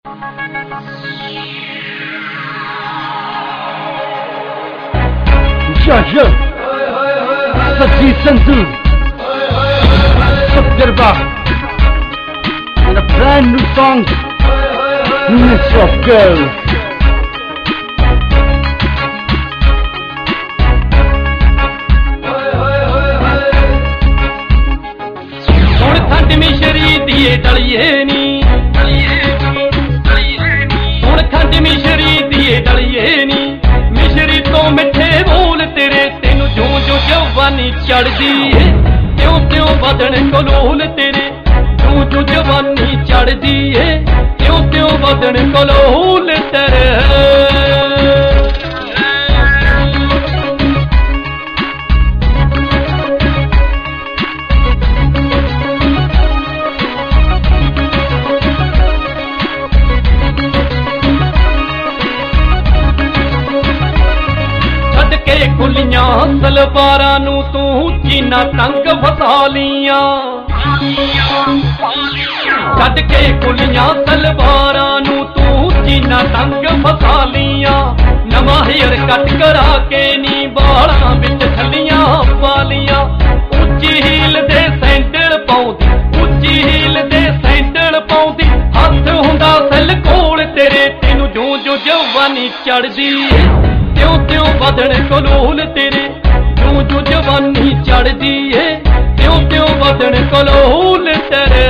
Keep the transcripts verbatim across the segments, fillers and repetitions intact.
Judge, Sati Sandhu, Sabgarba, and a brand new song, Miss of Girl. ਹੁਣ ਖੰਡ ਮਿਸ਼ਰੀ ਦੀਏ ਡਲੀਏ ਨੀ ਹੁਣ ਖੰਡ ਮਿਸ਼ਰੀ ਦੀਏ ਡਲੀਏ ਨੀ ਮਿਸ਼ਰੀ ਤੋਂ ਮਿੱਠੇ ਬੋਲ ਤੇਰੇ ਤੈਨੂੰ ਜੋ ਜੋ ਜਵਾਨੀ ਚੜਦੀ ਏ ਤਿਉਂ ਤਿਉਂ ਵਧਣ ਕਲੋਲ ਤੇਰੇ ਜੋ ਜੋ ਜਵਾਨੀ ਚੜਦੀ ਏ ਤਿਉਂ ਤਿਉਂ ਵਧਣ ਕਲੋਲ ਤੇਰੇ ਖੁੱਲੀਆਂ ਸਲਵਾਰਾਂ ਨੂੰ ਤੂੰ ਜੀਨਾ ਤੰਗ ਫਸਾ ਲੀਆਂ ਛੱਡ ਕੇ ਖੁੱਲੀਆਂ ਸਲਵਾਰਾਂ ਨੂੰ ਤੂੰ ਜੀਨਾ ਤੰਗ ਫਸਾ ਲੀਆਂ ਨਵਾਂ ਹੇਅਰ ਕੱਟ ਕਰਾ ਕੇ ਨੀ ਬਾਲਾਂ ਵਿੱਚ ਥੱਲੀਆਂ ਪਾ ਲੀਆਂ ਉੱਚੀ ਹੀਲ ਦੇ ਸੈਂਡਲ ਪਾਉਂਦੀ ਉੱਚੀ ਹੀਲ ਦੇ ਸੈਂਡਲ ਪਾਉਂਦੀ ਹੱਥ ਹੁੰਦਾ ਸੈਲ ਕੋਲ ਤੇਰੇ ਤੈਨੂੰ ਜੋ ਜੋ ਜਵਾਨੀ ਚੜਦੀ ਤਿਉਂ ਤਿਉਂ ਵਧਣ ਕਲੋਲ ਤੇਰੇ ਜੋ ਜੋ ਜਵਾਨੀ ਚੜਦੀ ਏ ਤਿਉਂ ਤਿਉਂ ਵਧਣ ਕਲੋਲ ਤੇਰੇ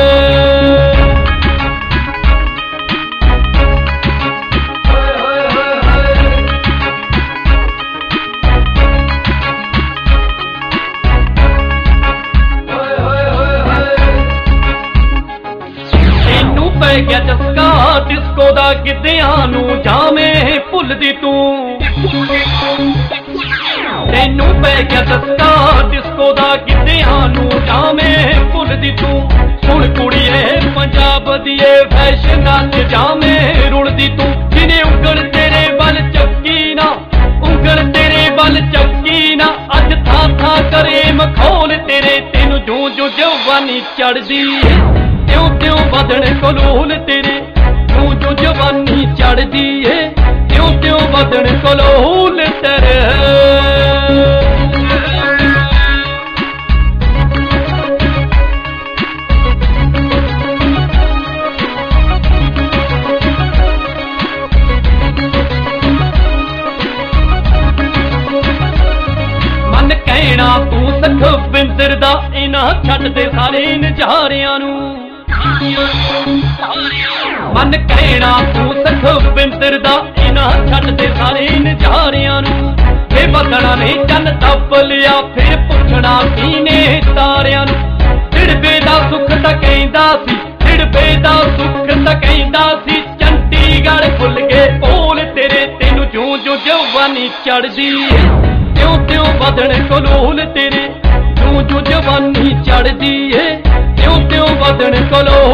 ਤੈਨੂੰ ਪੈ ਗਿਆ ਚਸਕਾ ਡਿਸਕੋ ਦਾ ਗਿੱਧਿਆਂ ਨੂੰ ਜਾਵੇਂ ਭੁੱਲਦੀ ਤੂੰ ਤੈਨੂੰ ਪੈ ਗਿਆ ਚਸਕਾ ਡਿਸਕੋ ਦਾ ਗਿੱਧਿਆਂ ਨੂੰ ਜਾਵੇਂ ਭੁੱਲਦੀ ਤੂੰ ਹੁਣ ਕੁੜੀਏ ਪੰਜਾਬ ਦੀਏ ਫੈਸ਼ਨਾਂ 'ਚ ਜਾਵੇਂ ਰੁਲਦੀ ਤੂੰ ਜਿਹਨੇ ਉਂਗਲ ਤੇਰੇ ਵੱਲ ਚੱਕੀ ਨਾ ਉਂਗਲ ਤੇਰੇ ਵੱਲ ਚੱਕੀ ਨਾ ਅੱਜ ਥਾਂ ਥਾਂ ਕਰੇ ਮਖੌਲ ਤੇਰੇ ਤੈਨੂੰ ਜੋ ਜੋ ਜਵਾਨੀ ਚੜਦੀ ਤਿਉਂ ਤਿਉਂ ਵਧਣ ਕਲੋਲ ਤੇਰੇ ਜੋ ਜੋ ਜਵਾਨੀ ਚੜਦੀ ਏ ਤਿਉਂ ਤਿਉਂ ਵਧਣ ਕਲੋਲ ਤੇਰੇ ਮਨ ਕਹਿਣਾ ਤੂੰ ਸਖਵਿੰਦਰ ਦਾ ਇਹਨਾਂ ਛੱਡ ਦੇ ਸਾਰੇ ਨਜ਼ਾਰਿਆਂ ਨੂੰ ਮਨ ਕਹਿਣਾ ਤੂੰ ਸਖਵਿੰਦਰ ਦਾ ਇਹਨਾਂ ਛੱਡ ਦੇ ਸਾਰੇ ਨਜ਼ਾਰਿਆਂ ਨੂੰ ਫੇ ਬਦਣਾ ਨੇ ਚੰਨ ਦੱਬ ਲਿਆ ਫੇਰ ਪੁੱਛਣਾ ਕੀਨੇ ਤਾਰਿਆਂ ਨੂੰ ਢਿੜਬੇ ਦਾ ਸੁੱਖ ਤਾਂ ਕਹਿੰਦਾ ਸੀ ਢਿੜਬੇ ਦਾ ਸੁੱਖ ਤਾਂ ਕਹਿੰਦਾ ਸੀ ਚੰਡੀਗੜ੍ਹ ਖੁੱਲ ਗਏ ਪੋਲ ਤੇਰੇ ਤੈਨੂੰ ਜੋ ਜੋ ਜਵਾਨੀ ਚੜਦੀ ਤਿਉਂ ਤਿਉਂ ਵਧਣ ਕਲੋਲ ਤੇਰੇ ਜੋ ਜੋ ਜਵਾਨੀ ਚੜਦੀ ਏ ਤਿਉਂ ਤਿਉਂ ਵਧਣ ਕਲੋਲ